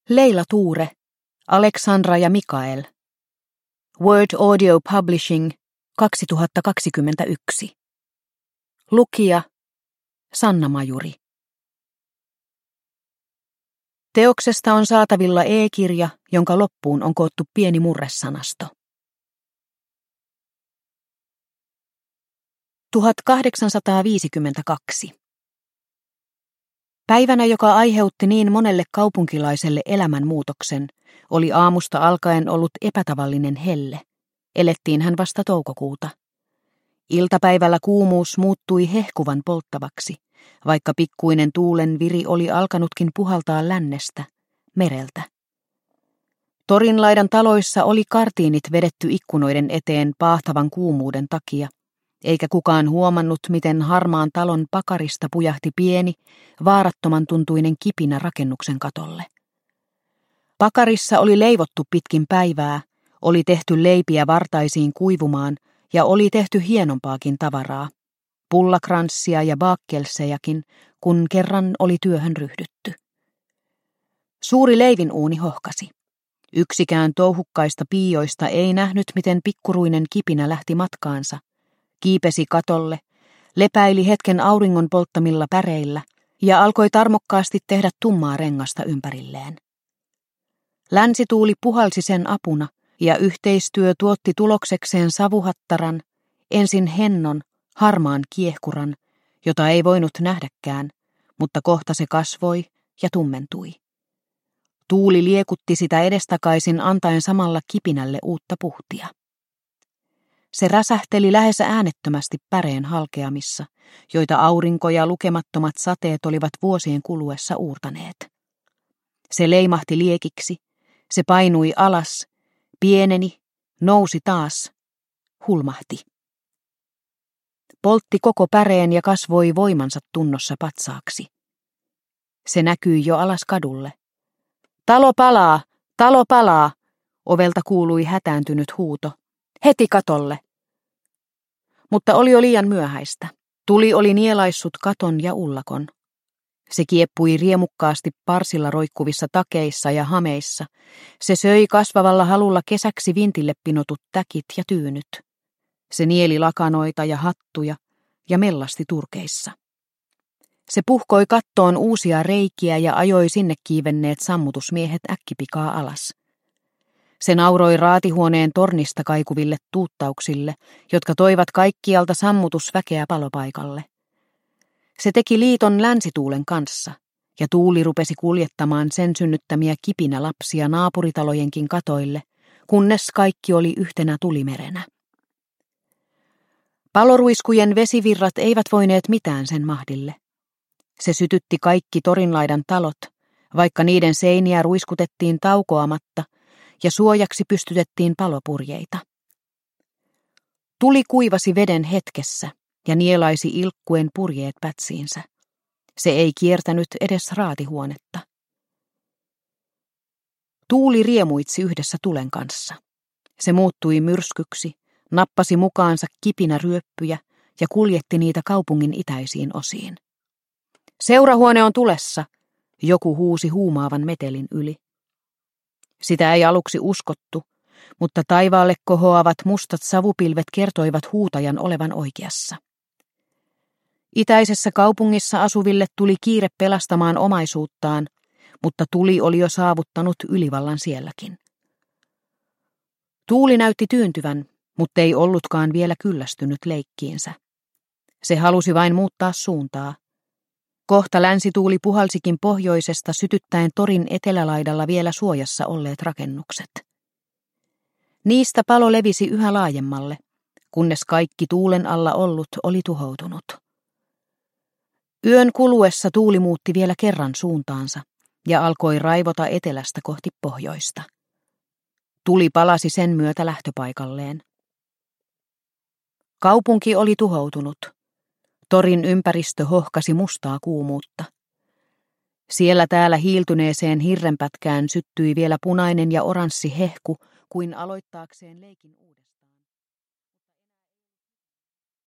Leila Tuure, Aleksandra ja Mikael. Word Audio Publishing 2021. Lukija Sanna Majuri. Teoksesta on saatavilla e-kirja, jonka loppuun on koottu pieni murresanasto. 1852. Päivänä, joka aiheutti niin monelle kaupunkilaiselle elämänmuutoksen, oli aamusta alkaen ollut epätavallinen helle. Elettiin hän vasta toukokuuta. Iltapäivällä kuumuus muuttui hehkuvan polttavaksi, vaikka pikkuinen tuulen viri oli alkanutkin puhaltaa lännestä, mereltä. Torinlaidan taloissa oli kartiinit vedetty ikkunoiden eteen paahtavan kuumuuden takia, eikä kukaan huomannut, miten harmaan talon pakarista pujahti pieni, vaarattoman tuntuinen kipinä rakennuksen katolle. Pakarissa oli leivottu pitkin päivää, oli tehty leipiä vartaisiin kuivumaan ja oli tehty hienompaakin tavaraa, pullakranssia ja baakkelsejakin, kun kerran oli työhön ryhdytty. Suuri leivinuuni hohkasi. Yksikään touhukkaista piioista ei nähnyt, miten pikkuruinen kipinä lähti matkaansa, kiipesi katolle, lepäili hetken auringon polttamilla päreillä ja alkoi tarmokkaasti tehdä tummaa rengasta ympärilleen. Länsituuli puhalsi sen apuna ja yhteistyö tuotti tuloksekseen savuhattaran, ensin hennon, harmaan kiehkuran, jota ei voinut nähdäkään, mutta kohta se kasvoi ja tummentui. Tuuli liekutti sitä edestakaisin antaen samalla kipinälle uutta puhtia. Se räsähteli lähes äänettömästi päreen halkeamissa, joita aurinko ja lukemattomat sateet olivat vuosien kuluessa uurtaneet. Se leimahti liekiksi, se painui alas, pieneni, nousi taas, hulmahti. Poltti koko päreen ja kasvoi voimansa tunnossa patsaaksi. Se näkyi jo alas kadulle. Talo palaa! Talo palaa! Ovelta kuului hätääntynyt huuto. Heti katolle! Mutta oli jo liian myöhäistä. Tuli oli nielaissut katon ja ullakon. Se kieppui riemukkaasti parsilla roikkuvissa takeissa ja hameissa. Se söi kasvavalla halulla kesäksi vintille pinotut täkit ja tyynyt. Se nieli lakanoita ja hattuja ja mellasti turkeissa. Se puhkoi kattoon uusia reikiä ja ajoi sinne kiivenneet sammutusmiehet äkkipikaa alas. Se nauroi raatihuoneen tornista kaikuville tuuttauksille, jotka toivat kaikkialta sammutusväkeä palopaikalle. Se teki liiton länsituulen kanssa, ja tuuli rupesi kuljettamaan sen synnyttämiä kipinälapsia naapuritalojenkin katoille, kunnes kaikki oli yhtenä tulimerenä. Paloruiskujen vesivirrat eivät voineet mitään sen mahdille. Se sytytti kaikki Torinlaidan talot, vaikka niiden seiniä ruiskutettiin taukoamatta ja suojaksi pystytettiin palopurjeita. Tuli kuivasi veden hetkessä ja nielaisi ilkkuen purjeet pätsiinsä. Se ei kiertänyt edes raatihuonetta. Tuuli riemuitsi yhdessä tulen kanssa. Se muuttui myrskyksi, nappasi mukaansa kipinäryöppyjä ja kuljetti niitä kaupungin itäisiin osiin. Seurahuone on tulessa, joku huusi huumaavan metelin yli. Sitä ei aluksi uskottu, mutta taivaalle kohoavat mustat savupilvet kertoivat huutajan olevan oikeassa. Itäisessä kaupungissa asuville tuli kiire pelastamaan omaisuuttaan, mutta tuli oli jo saavuttanut ylivallan sielläkin. Tuuli näytti tyyntyvän, mutta ei ollutkaan vielä kyllästynyt leikkiinsä. Se halusi vain muuttaa suuntaa. Kohta länsituuli puhalsikin pohjoisesta sytyttäen torin etelälaidalla vielä suojassa olleet rakennukset. Niistä palo levisi yhä laajemmalle, kunnes kaikki tuulen alla ollut oli tuhoutunut. Yön kuluessa tuuli muutti vielä kerran suuntaansa ja alkoi raivota etelästä kohti pohjoista. Tuli palasi sen myötä lähtöpaikalleen. Kaupunki oli tuhoutunut. Torin ympäristö hohkasi mustaa kuumuutta. Siellä täällä hiiltyneeseen hirrenpätkään syttyi vielä punainen ja oranssi hehku kuin aloittaakseen leikin uudestaan.